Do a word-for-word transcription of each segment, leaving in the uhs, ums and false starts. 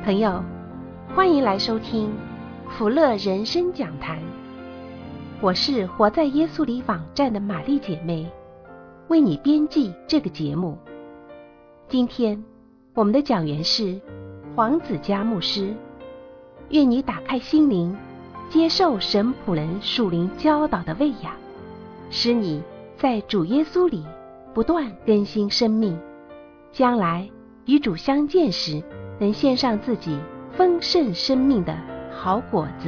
朋友，欢迎来收听福乐人生讲坛。我是活在耶稣里网站的玛丽姐妹，为你编辑这个节目。今天我们的讲员是黄子佳牧师，愿你打开心灵，接受神仆人属灵教导的喂养，使你在主耶稣里不断更新生命，将来与主相见时，能献上自己丰盛生命的好果子。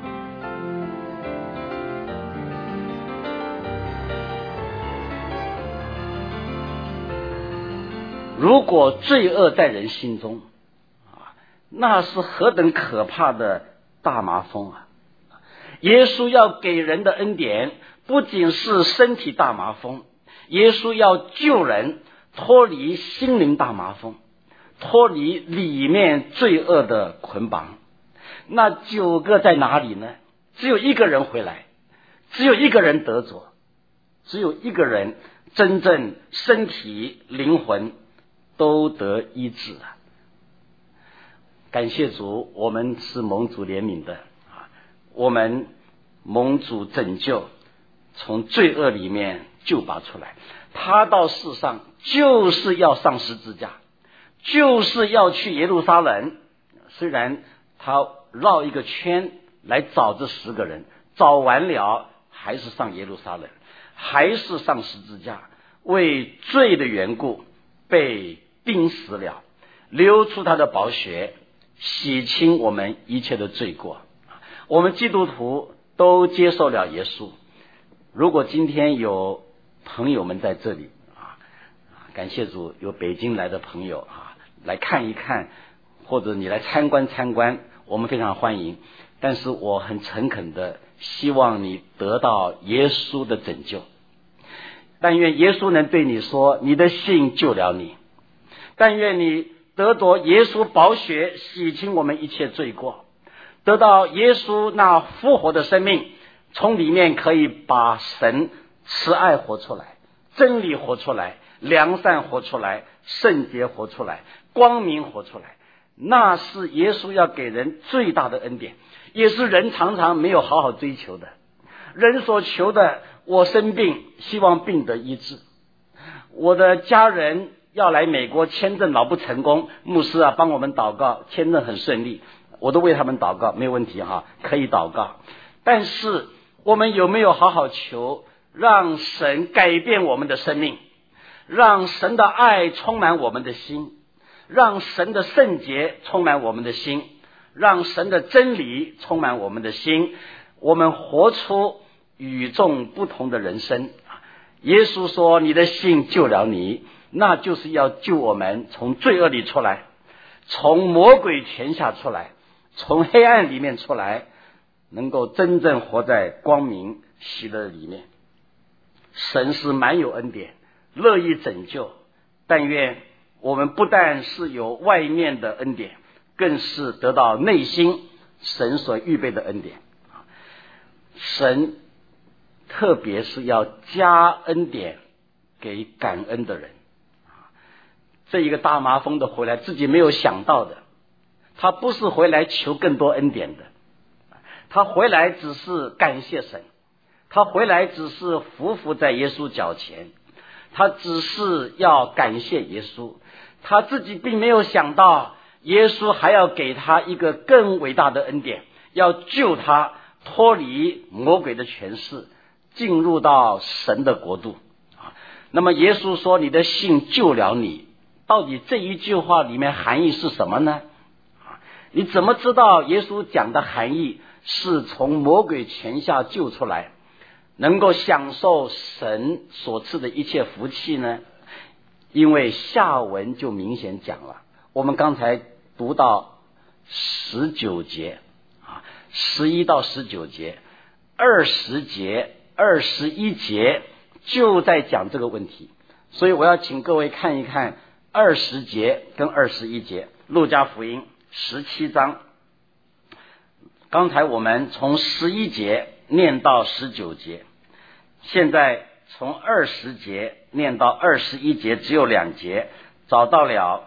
如果罪恶在人心中啊，那是何等可怕的大麻风啊！耶稣要给人的恩典不仅是身体大麻风，耶稣要救人脱离心灵大麻风，脱离里面罪恶的捆绑。那九个在哪里呢？只有一个人回来，只有一个人得着，只有一个人真正身体灵魂都得医治啊！感谢主，我们是蒙主怜悯的啊，我们蒙主拯救，从罪恶里面救拔出来。他到世上就是要上十字架，就是要去耶路撒冷。虽然他绕一个圈来找这十个人，找完了还是上耶路撒冷，还是上十字架，为罪的缘故被钉死了，流出他的宝血，洗清我们一切的罪过。我们基督徒都接受了耶稣。如果今天有朋友们在这里啊，感谢主，有北京来的朋友啊，来看一看，或者你来参观参观，我们非常欢迎。但是我很诚恳的希望你得到耶稣的拯救。但愿耶稣能对你说，你的信救了你。但愿你得着耶稣宝血洗清我们一切罪过，得到耶稣那复活的生命，从里面可以把神慈爱活出来，真理活出来，良善活出来，圣洁活出来，光明活出来。那是耶稣要给人最大的恩典，也是人常常没有好好追求的。人所求的，我生病希望病得医治，我的家人要来美国签证老不成功，牧师啊帮我们祷告，签证很顺利，我都为他们祷告，没有问题哈，可以祷告。但是我们有没有好好求，让神改变我们的生命，让神的爱充满我们的心，让神的圣洁充满我们的心，让神的真理充满我们的心，我们活出与众不同的人生。耶稣说，你的信救了你，那就是要救我们从罪恶里出来，从魔鬼权下出来，从黑暗里面出来，能够真正活在光明喜乐里面。神是满有恩典，乐意拯救。但愿我们不但是有外面的恩典，更是得到内心神所预备的恩典。神特别是要加恩典给感恩的人。这一个大麻风的回来，自己没有想到的，他不是回来求更多恩典的，他回来只是感谢神，他回来只是匍匐在耶稣脚前，他只是要感谢耶稣，他自己并没有想到耶稣还要给他一个更伟大的恩典，要救他脱离魔鬼的权势，进入到神的国度。那么耶稣说，你的信救了你，到底这一句话里面含义是什么呢？你怎么知道耶稣讲的含义是从魔鬼权下救出来，能够享受神所赐的一切福气呢？因为下文就明显讲了，我们刚才读到十九节啊，十一到十九节，二十节、二十一节就在讲这个问题。所以我要请各位看一看二十节跟二十一节，路加福音十七章。刚才我们从十一节念到十九节，现在从二十节念到二十一节，只有两节，找到了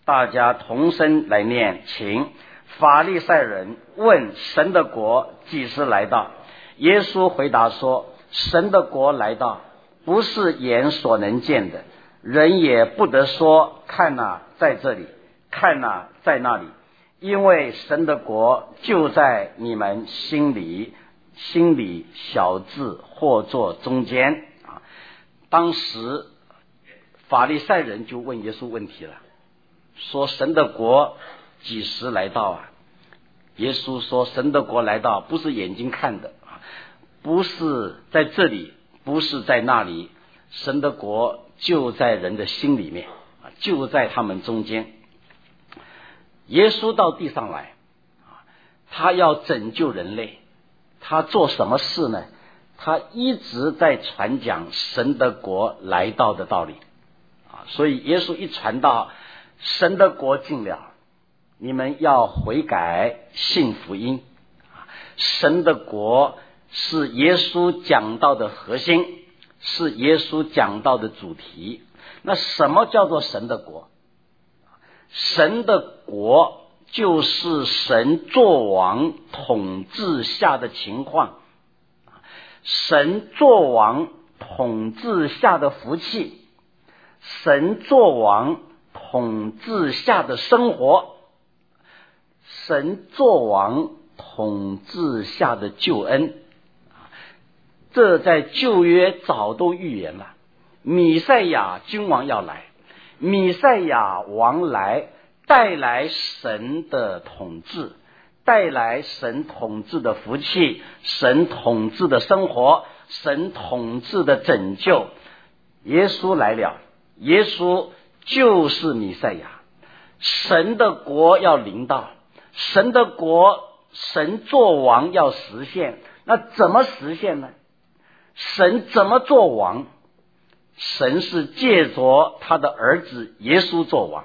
大家同声来念，请。法利赛人问神的国几时来到？耶稣回答说，神的国来到，不是眼所能见的，人也不得说看哪在这里，看哪在那里，因为神的国就在你们心里，心里小字或作中间啊。当时法利赛人就问耶稣问题了，说神的国几时来到啊？耶稣说，神的国来到不是眼睛看的，不是在这里，不是在那里，神的国就在人的心里面，就在他们中间。耶稣到地上来，他要拯救人类，他做什么事呢？他一直在传讲神的国来到的道理，所以耶稣一传到神的国近了，你们要悔改信福音。神的国是耶稣讲道的核心，是耶稣讲道的主题。那什么叫做神的国？神的国就是神作王统治下的情况，神作王统治下的福气，神作王统治下的生活，神作王统治下的救恩。这在旧约早都预言了，弥赛亚君王要来，弥赛亚王来带来神的统治，带来神统治的福气，神统治的生活，神统治的拯救。耶稣来了，耶稣就是弥赛亚，神的国要临到，神的国神作王要实现。那怎么实现呢？神怎么做王？神是借着他的儿子耶稣做王，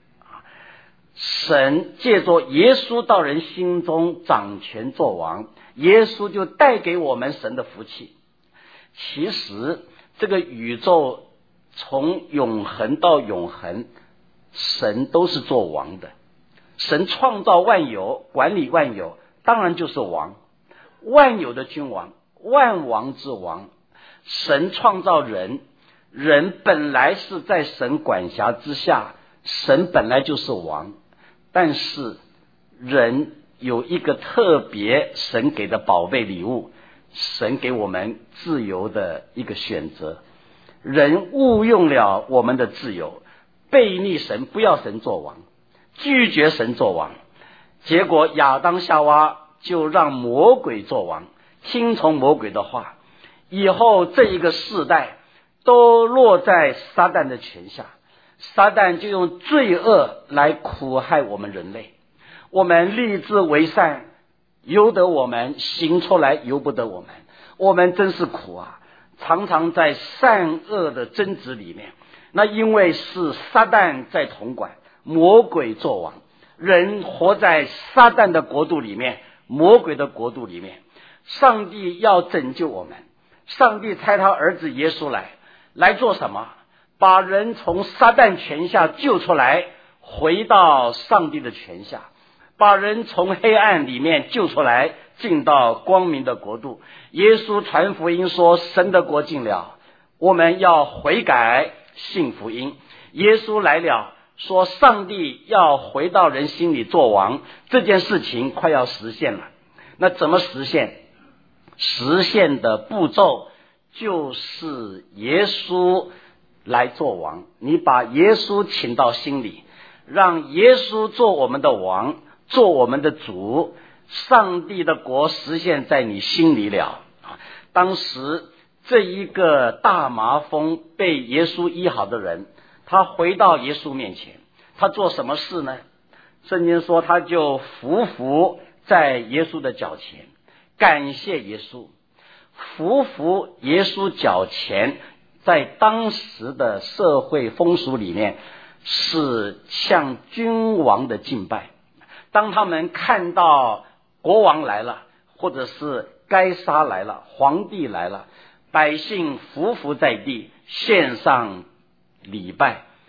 神借着耶稣到人心中掌权做王，耶稣就带给我们神的福气。其实这个宇宙从永恒到永恒，神都是做王的。神创造万有，管理万有，当然就是王，万有的君王，万王之王。神创造人，人本来是在神管辖之下，神本来就是王。但是人有一个特别神给的宝贝礼物，神给我们自由的一个选择。人误用了我们的自由，背逆神，不要神做王，拒绝神做王，结果亚当夏娃就让魔鬼做王，听从魔鬼的话，以后这一个世代都落在撒旦的权下，撒旦就用罪恶来苦害我们人类。我们立志为善，由得我们；行出来，由不得我们。我们真是苦啊，常常在善恶的争执里面。那因为是撒旦在统管，魔鬼作王，人活在撒旦的国度里面，魔鬼的国度里面。上帝要拯救我们，上帝差他儿子耶稣来，来做什么？把人从撒旦权下救出来，回到上帝的权下，把人从黑暗里面救出来，进到光明的国度。耶稣传福音说，神的国近了，我们要悔改信福音。耶稣来了，说上帝要回到人心里做王，这件事情快要实现了。那怎么实现？实现的步骤就是耶稣来做王。你把耶稣请到心里，让耶稣做我们的王，做我们的主，上帝的国实现在你心里了。当时这一个大麻风被耶稣医好的人，他回到耶稣面前，他做什么事呢？圣经说他就伏伏在耶稣的脚前，感谢耶稣。伏伏耶稣脚前，在当时的社会风俗里面是向君王的敬拜。当他们看到国王来了，或者是该杀来了，皇帝来了，百姓伏伏在地，献上礼拜。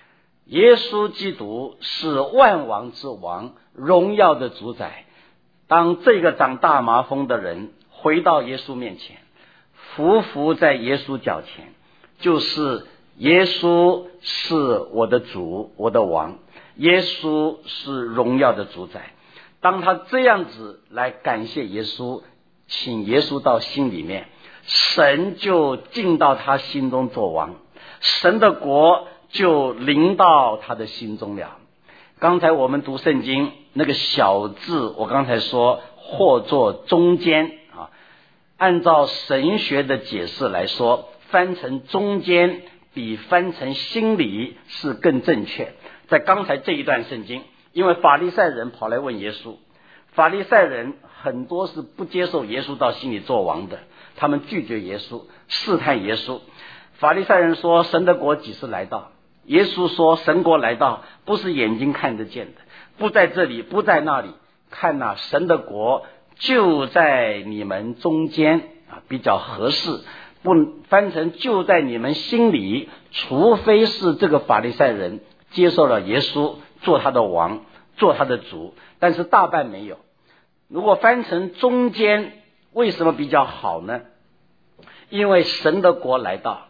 耶稣基督是万王之王，荣耀的主宰。当这个长大麻风的人回到耶稣面前，匍匐在耶稣脚前，就是耶稣是我的主，我的王，耶稣是荣耀的主宰。当他这样子来感谢耶稣，请耶稣到心里面，神就进到他心中做王，神的国就临到他的心中了。刚才我们读圣经那个小字，我刚才说或作中间啊，按照神学的解释来说，翻成中间比翻成心里是更正确。在刚才这一段圣经，因为法利赛人跑来问耶稣，法利赛人很多是不接受耶稣到心里做王的，他们拒绝耶稣，试探耶稣。法利赛人说神的国几时来到？耶稣说神国来到不是眼睛看得见的，不在这里，不在那里，看哪、啊、神的国就在你们中间啊，比较合适。不翻成就在你们心里，除非是这个法利赛人接受了耶稣做他的王，做他的主，但是大半没有。如果翻成中间，为什么比较好呢？因为神的国来到，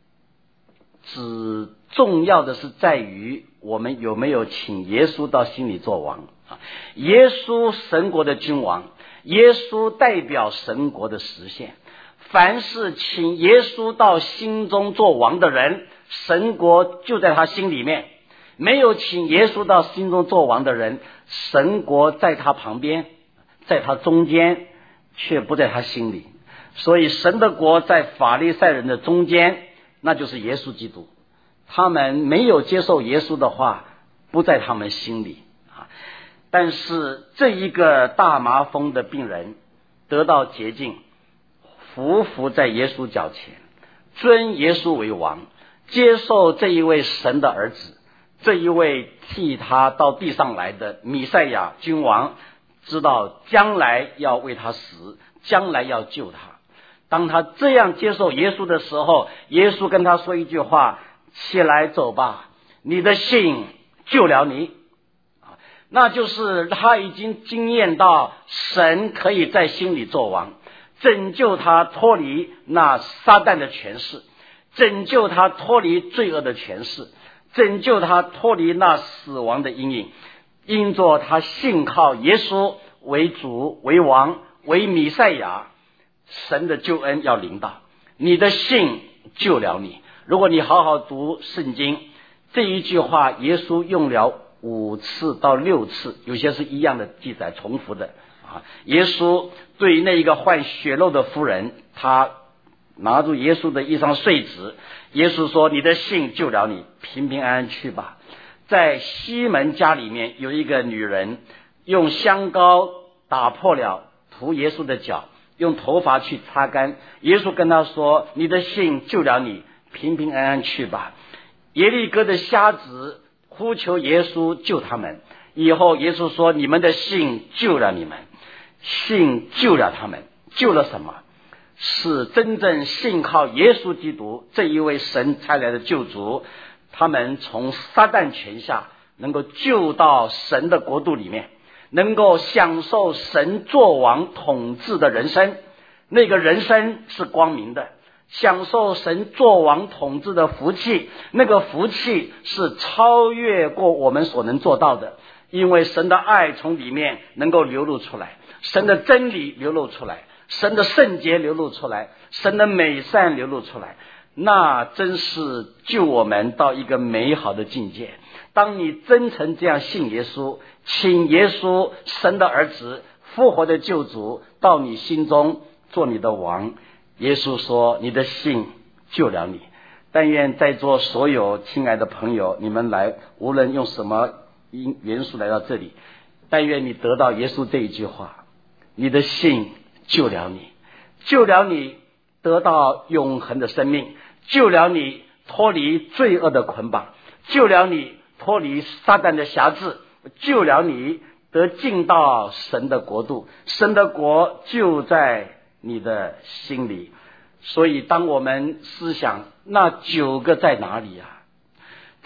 只重要的是在于我们有没有请耶稣到心里做王。耶稣神国的君王，耶稣代表神国的实现。凡是请耶稣到心中做王的人，神国就在他心里面；没有请耶稣到心中做王的人，神国在他旁边，在他中间，却不在他心里。所以神的国在法利赛人的中间，那就是耶稣基督。他们没有接受耶稣的话，不在他们心里啊。但是这一个大麻风的病人得到洁净，匍匐在耶稣脚前，尊耶稣为王，接受这一位神的儿子，这一位替他到地上来的弥赛亚君王，知道将来要为他死，将来要救他。当他这样接受耶稣的时候，耶稣跟他说一句话：起来走吧，你的信救了你。那就是他已经经验到神可以在心里做王，拯救他脱离那撒旦的权势，拯救他脱离罪恶的权势，拯救他脱离那死亡的阴影。因着他信靠耶稣为主为王为弥赛亚，神的救恩要临到，你的信救了你。如果你好好读圣经，这一句话耶稣用了五次到六次，有些是一样的记载，重复的啊。耶稣对那一个患血漏的妇人，他拿住耶稣的一张碎纸，耶稣说：你的信救了你，平平安安去吧。在西门家里面有一个女人，用香膏打破了涂耶稣的脚，用头发去擦干，耶稣跟他说：你的信救了你，平平安安去吧。耶利哥的瞎子呼求耶稣救他们，以后耶稣说：你们的信救了你们。信救了他们，救了什么？是真正信靠耶稣基督这一位神差来的救主，他们从撒旦权下能够救到神的国度里面，能够享受神作王统治的人生。那个人生是光明的，享受神作王统治的福气，那个福气是超越过我们所能做到的，因为神的爱从里面能够流露出来，神的真理流露出来，神的圣洁流露出来，神的美善流露出来，那真是救我们到一个美好的境界。当你真诚这样信耶稣，请耶稣神的儿子复活的救主到你心中做你的王，耶稣说：你的信救了你。但愿在座所有亲爱的朋友，你们来无论用什么元素来到这里，但愿你得到耶稣这一句话：你的信救了你，救了你得到永恒的生命，救了你脱离罪恶的捆绑，救了你脱离撒旦的辖制，救了你得进到神的国度，神的国就在你的心里。所以当我们思想那九个在哪里啊？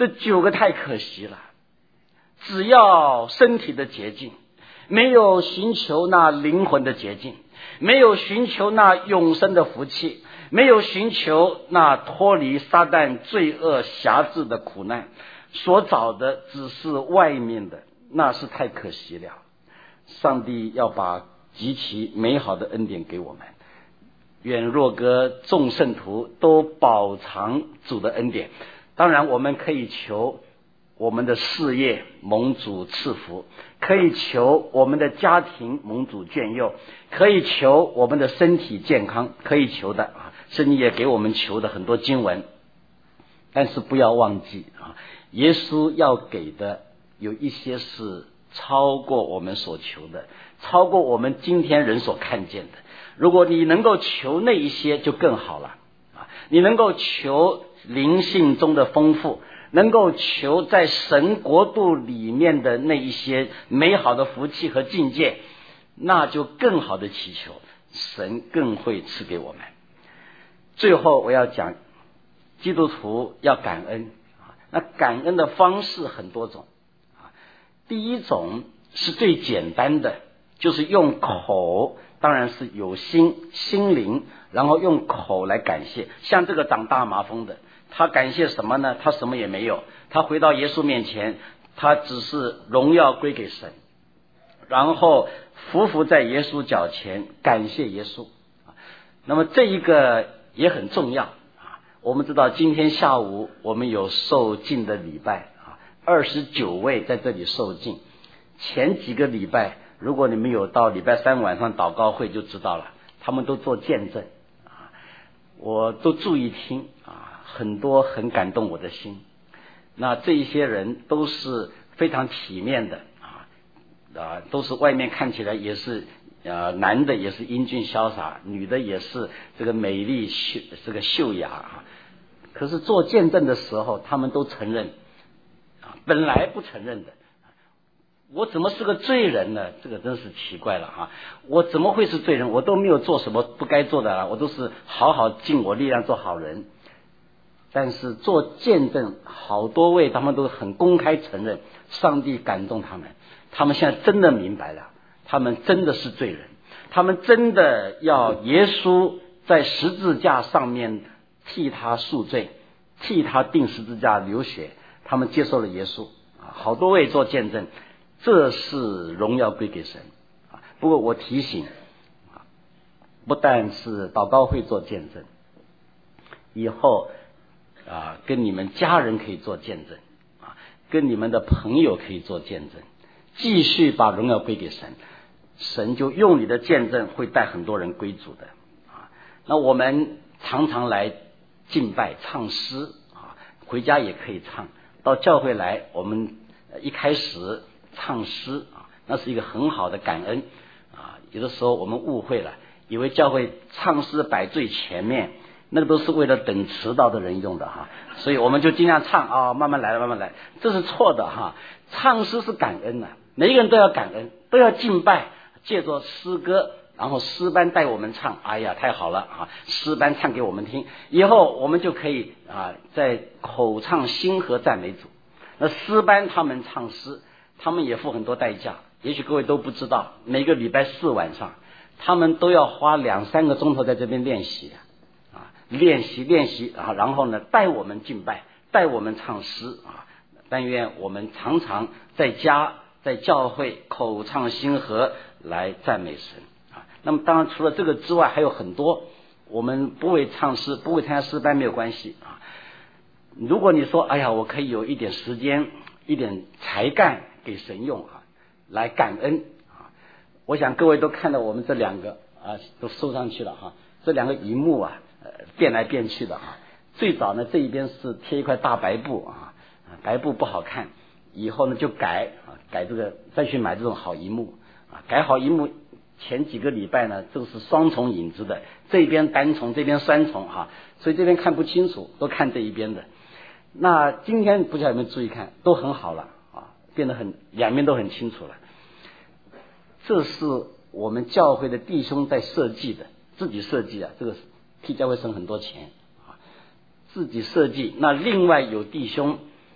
这九个太可惜了。只要身体的洁净，没有寻求那灵魂的洁净，没有寻求那永生的福气，没有寻求那脱离撒旦罪恶辖制的苦难，所找的只是外面的，那是太可惜了。上帝要把极其美好的恩典给我们，愿若哥众圣徒都饱尝主的恩典。当然我们可以求我们的事业蒙主赐福，可以求我们的家庭蒙主眷佑，可以求我们的身体健康，可以求的啊，圣经也给我们求的很多经文。但是不要忘记啊，耶稣要给的有一些是超过我们所求的，超过我们今天人所看见的。如果你能够求那一些就更好了啊！你能够求灵性中的丰富，能够求在神国度里面的那一些美好的福气和境界，那就更好的祈求，神更会赐给我们。最后我要讲，基督徒要感恩啊，那感恩的方式很多种啊。第一种是最简单的，就是用口，当然是有心心灵，然后用口来感谢。像这个长大麻风的，他感谢什么呢？他什么也没有，他回到耶稣面前，他只是荣耀归给神，然后匍匐在耶稣脚前感谢耶稣。那么这一个也很重要啊。我们知道今天下午我们有受浸的礼拜啊，二十九位在这里受浸。前几个礼拜如果你们有到礼拜三晚上祷告会就知道了，他们都做见证啊，我都注意听啊，很多很感动我的心。那这一些人都是非常体面的啊，啊，都是外面看起来也是呃，男的也是英俊潇洒，女的也是这个美丽秀这个秀雅啊。可是做见证的时候，他们都承认啊，本来不承认的。我怎么是个罪人呢？这个真是奇怪了啊！我怎么会是罪人？我都没有做什么不该做的啊，我都是好好尽我力量做好人。但是做见证，好多位他们都很公开承认，上帝感动他们，他们现在真的明白了，他们真的是罪人，他们真的要耶稣在十字架上面替他赎罪，替他钉十字架流血，他们接受了耶稣啊！好多位做见证。这是荣耀归给神啊！不过我提醒啊，不但是祷告会做见证，以后啊跟你们家人可以做见证啊，跟你们的朋友可以做见证，继续把荣耀归给神，神就用你的见证会带很多人归主的啊。那我们常常来敬拜唱诗啊，回家也可以唱，到教会来我们一开始唱诗啊，那是一个很好的感恩啊。有的时候我们误会了，以为教会唱诗摆最前面，那个都是为了等迟到的人用的哈，所以我们就尽量唱啊，慢慢来，慢慢来，这是错的哈。唱诗是感恩的，每一个人都要感恩，都要敬拜，借着诗歌，然后诗班带我们唱，哎呀，太好了啊！诗班唱给我们听，以后我们就可以啊，在口唱心和赞美主。那诗班他们唱诗，他们也付很多代价，也许各位都不知道，每个礼拜四晚上他们都要花两三个钟头在这边练习啊，练习练习啊，然后呢带我们敬拜，带我们唱诗啊。但愿我们常常在家在教会口唱心和来赞美神啊。那么当然除了这个之外还有很多，我们不会唱诗，不会参加诗班没有关系啊。如果你说哎呀我可以有一点时间一点才干给神用啊，来感恩啊！我想各位都看到我们这两个啊，都收上去了哈。这两个荧幕啊，呃，变来变去的哈。最早呢，这一边是贴一块大白布啊，白布不好看，以后呢就改啊，改这个再去买这种好荧幕啊，改好荧幕前几个礼拜呢，这个是双重影子的，这边单重，这边双重哈，所以这边看不清楚，都看这一边的。那今天不知道有没有注意看，都很好了。变得很两面都很清楚了，这是我们教会的弟兄在设计的，自己设计啊，这个替教会省很多钱啊，自己设计。那另外有弟兄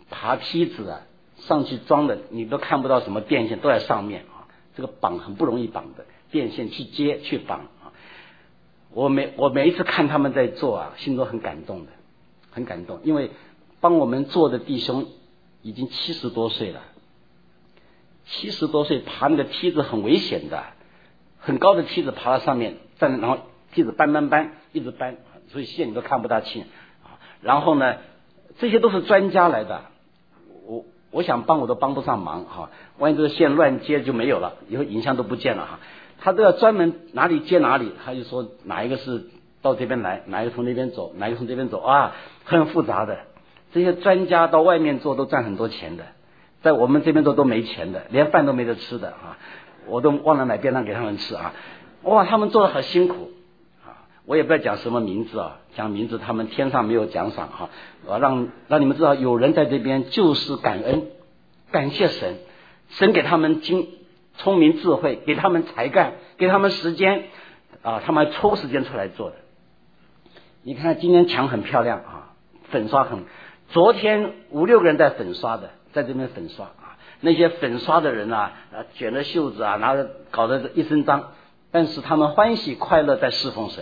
爬梯子啊，上去装的你都看不到什么电线都在上面啊，这个绑很不容易绑的，电线去接去绑啊。我每我每一次看他们在做啊，心中很感动的，很感动，因为帮我们做的弟兄已经七十多岁了，七十多岁爬那个梯子很危险的，很高的梯子爬到上面站，然后梯子搬搬搬一直搬，所以线你都看不大清啊。然后呢，这些都是专家来的，我我想帮我都帮不上忙哈，万一这个线乱接就没有了，以后影像都不见了哈。他都要专门哪里接哪里，他就说哪一个是到这边来，哪一个从那边走，哪一个从这边走啊，很复杂的。这些专家到外面做都赚很多钱的，在我们这边做都没钱的，连饭都没得吃的啊，我都忘了买便当给他们吃啊。哇，他们做的好辛苦啊！我也不要讲什么名字啊，讲名字他们天上没有奖赏哈，我让让你们知道有人在这边就是感恩，感谢神，神给他们经聪明智慧，给他们才干，给他们时间啊，他们还抽时间出来做的。你看今天墙很漂亮啊，粉刷很，昨天五六个人在粉刷的，在这边粉刷啊，那些粉刷的人啊，啊卷着袖子啊，拿着搞得一身脏，但是他们欢喜快乐在侍奉神。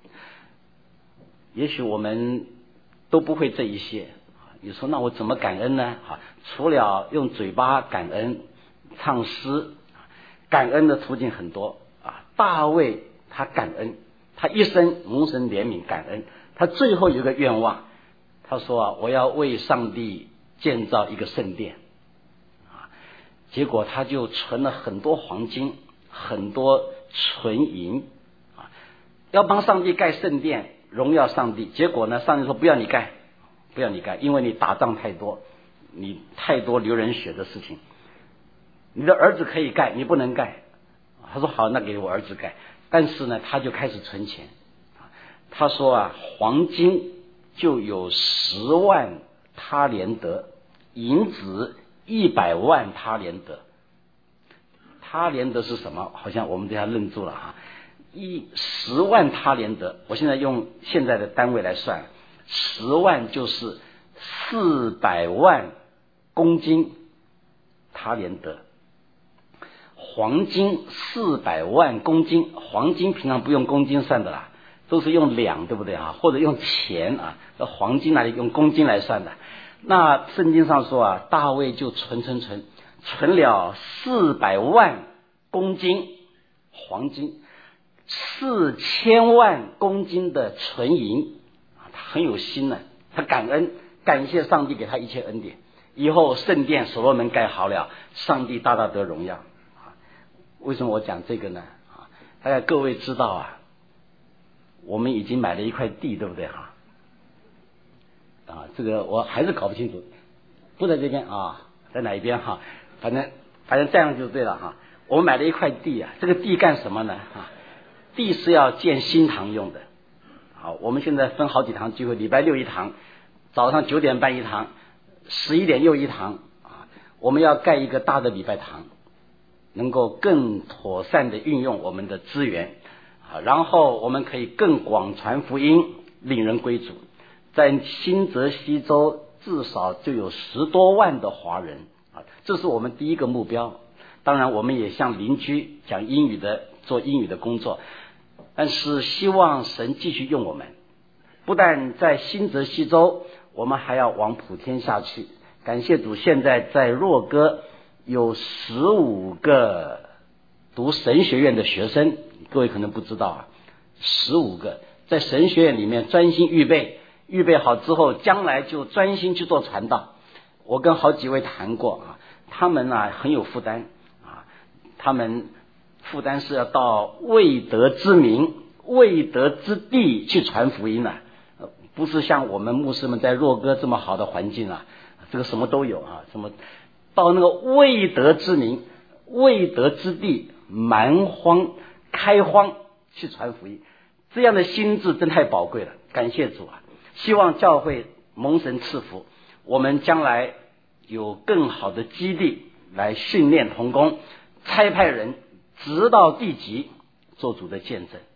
也许我们都不会这一些，你说那我怎么感恩呢？啊，除了用嘴巴感恩、唱诗。感恩的途径很多啊！大卫他感恩，他一生蒙神怜悯感恩，他最后有一个愿望，他说啊，我要为上帝建造一个圣殿啊！结果他就存了很多黄金，很多纯银啊，要帮上帝盖圣殿，荣耀上帝。结果呢，上帝说不要你盖，不要你盖，因为你打仗太多，你太多流人血的事情。你的儿子可以盖，你不能盖。他说好，那给我儿子盖。但是呢，他就开始存钱。他说啊，黄金就有十万他连得，银子一百万他连得。他连得是什么？好像我们这下愣住了哈。一十万他连得，我现在用现在的单位来算，十万就是四百万公斤他连得。黄金四百万公斤，黄金平常不用公斤算的啦，都是用两，对不对啊？或者用钱啊，那黄金哪里用公斤来算的？那圣经上说啊，大卫就存存存，存了四百万公斤黄金，四千万公斤的纯银啊，他很有心呢、啊，他感恩感谢上帝给他一切恩典，以后圣殿所罗门盖好了，上帝大大得荣耀。为什么我讲这个呢？啊，大概各位知道啊，我们已经买了一块地，对不对哈？啊，这个我还是搞不清楚，不在这边啊，在哪一边哈？反正反正这样就对了哈。我们买了一块地啊，这个地干什么呢？啊，地是要建新堂用的。好，我们现在分好几堂聚会，礼拜六一堂，早上九点半一堂，十一点又一堂啊。我们要盖一个大的礼拜堂。能够更妥善的运用我们的资源啊，然后我们可以更广传福音，令人归主。在新泽西州至少就有十多万的华人啊，这是我们第一个目标。当然，我们也向邻居讲英语的，做英语的工作，但是希望神继续用我们，不但在新泽西州，我们还要往普天下去。感谢主，现在在若歌。有十五个读神学院的学生，各位可能不知道啊，十五个在神学院里面专心预备，预备好之后，将来就专心去做传道。我跟好几位谈过啊，他们啊很有负担啊，他们负担是要到未得之民、未得之地去传福音啊，不是像我们牧师们在若歌这么好的环境啊，这个什么都有啊，什么。到那个未得之民、未得之地，蛮荒开荒去传福音，这样的心智真太宝贵了。感谢主啊！希望教会蒙神赐福，我们将来有更好的基地来训练同工，差派人直到地极做主的见证。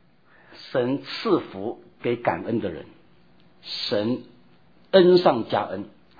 神赐福给感恩的人，神恩上加恩。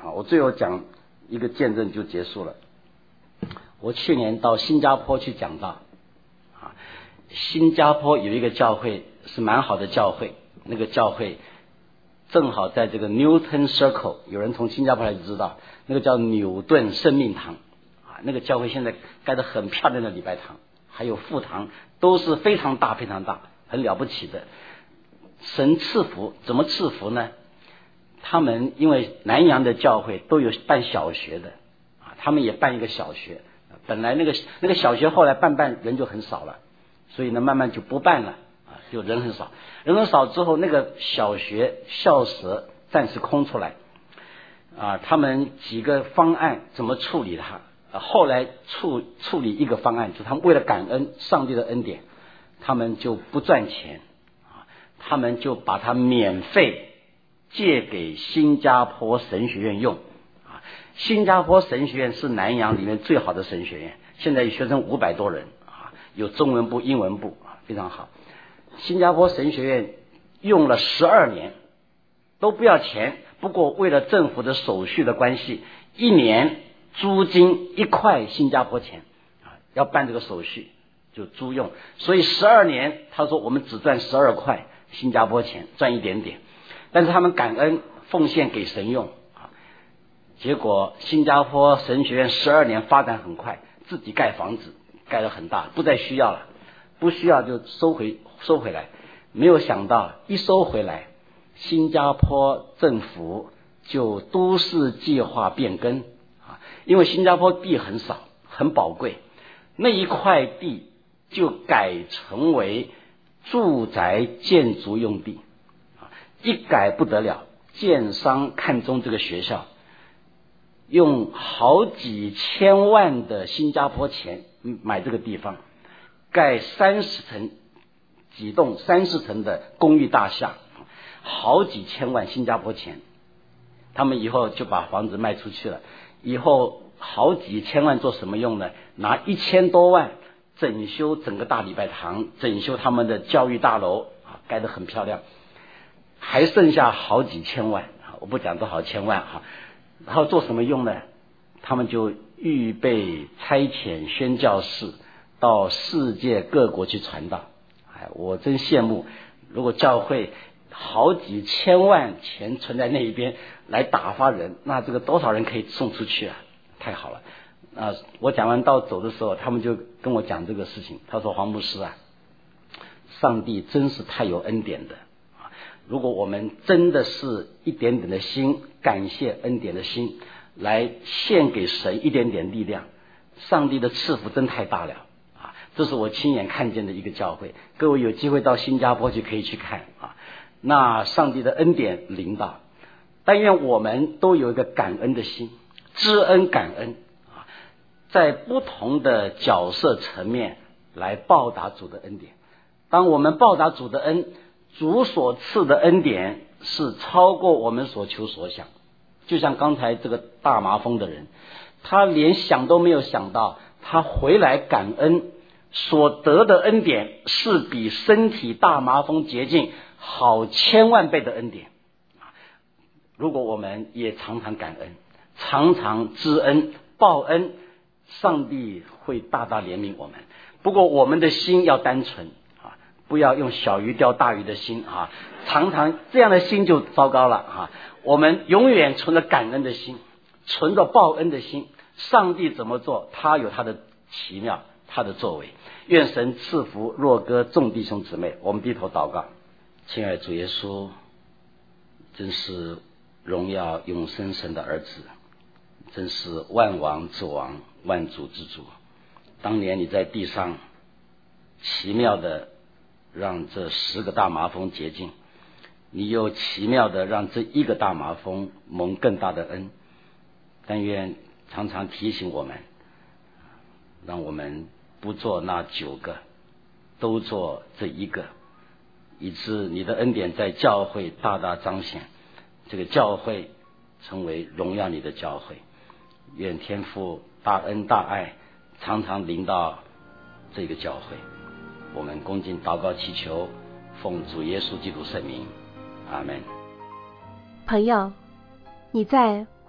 啊，我最后讲一个见证就结束了。我去年到新加坡去讲道啊，新加坡有一个教会是蛮好的教会，那个教会正好在这个 Newton Circle， 有人从新加坡来就知道，那个叫纽顿生命堂啊，那个教会现在盖得很漂亮的礼拜堂，还有副堂，都是非常大非常大，很了不起的。神赐福，怎么赐福呢？他们因为南洋的教会都有办小学的啊，他们也办一个小学，本来那个那个小学后来办办人就很少了，所以呢慢慢就不办了啊，就人很少，人很少之后，那个小学校舍暂时空出来啊，他们几个方案怎么处理它？啊、后来处处理一个方案，就他们为了感恩上帝的恩典，他们就不赚钱啊，他们就把它免费借给新加坡神学院用啊。新加坡神学院是南洋里面最好的神学院，现在学生五百多人啊，有中文部、英文部啊，非常好。新加坡神学院用了十二年都不要钱，不过为了政府的手续的关系，一年租金一块新加坡钱啊，要办这个手续就租用，所以十二年他说我们只赚十二块新加坡钱，赚一点点，但是他们感恩奉献给神用啊。结果新加坡神学院十二年发展很快，自己盖房子盖得很大，不再需要了，不需要就收回收回来。没有想到一收回来，新加坡政府就都市计划变更啊，因为新加坡地很少很宝贵，那一块地就改成为住宅建筑用地啊，一改不得了，建商看中这个学校，用好几千万的新加坡钱买这个地方，盖三十层几栋三十层的公寓大厦，好几千万新加坡钱，他们以后就把房子卖出去了，以后好几千万做什么用呢？拿一千多万整修整个大礼拜堂，整修他们的教育大楼啊，盖得很漂亮，还剩下好几千万啊，我不讲多少千万哈。然后做什么用呢？他们就预备差遣宣教士到世界各国去传道。哎，我真羡慕，如果教会好几千万钱存在那一边来打发人，那这个多少人可以送出去啊？太好了。啊，我讲完道走的时候，他们就跟我讲这个事情。他说：“黄牧师啊，上帝真是太有恩典的啊！如果我们真的是一点点的心，感谢恩典的心，来献给神一点点力量，上帝的赐福真太大了啊！这是我亲眼看见的一个教会。各位有机会到新加坡去可以去看啊。那上帝的恩典临到，但愿我们都有一个感恩的心，知恩感恩。”在不同的角色层面来报答主的恩典。当我们报答主的恩，主所赐的恩典是超过我们所求所想。就像刚才这个大麻风的人，他连想都没有想到，他回来感恩所得的恩典是比身体大麻风洁净好千万倍的恩典。如果我们也常常感恩，常常知恩报恩，上帝会大大怜悯我们。不过我们的心要单纯啊，不要用小鱼钓大鱼的心啊，常常这样的心就糟糕了啊。我们永远存着感恩的心，存着报恩的心。上帝怎么做，他有他的奇妙，他的作为。愿神赐福若哥众弟兄姊妹。我们低头祷告。亲爱的主耶稣，真是荣耀永生神的儿子，真是万王之王，万主之主。当年你在地上奇妙的让这十个大麻风洁净，你又奇妙的让这一个大麻风蒙更大的恩。但愿常常提醒我们，让我们不做那九个，都做这一个，以致你的恩典在教会大大彰显，这个教会成为荣耀你的教会。愿天父大恩大爱常常临到这个教会。我们恭敬祷告祈求，奉主耶稣基督圣名，阿们。 朋友，你在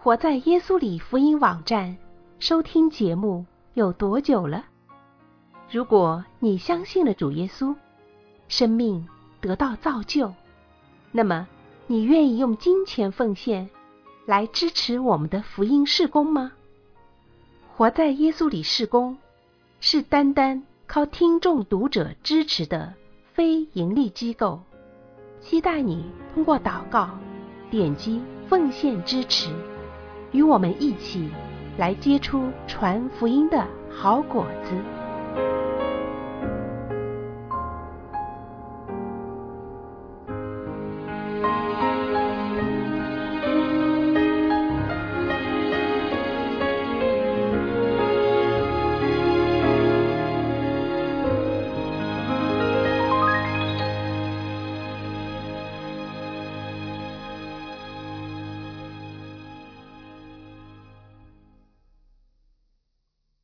活在耶稣里福音网站收听节目有多久了？如果你相信了主耶稣，生命得到造就，那么你愿意用金钱奉献来支持我们的福音事工吗？活在耶稣里事工是单单靠听众读者支持的非盈利机构，期待你通过祷告点击奉献支持，与我们一起来结出传福音的好果子。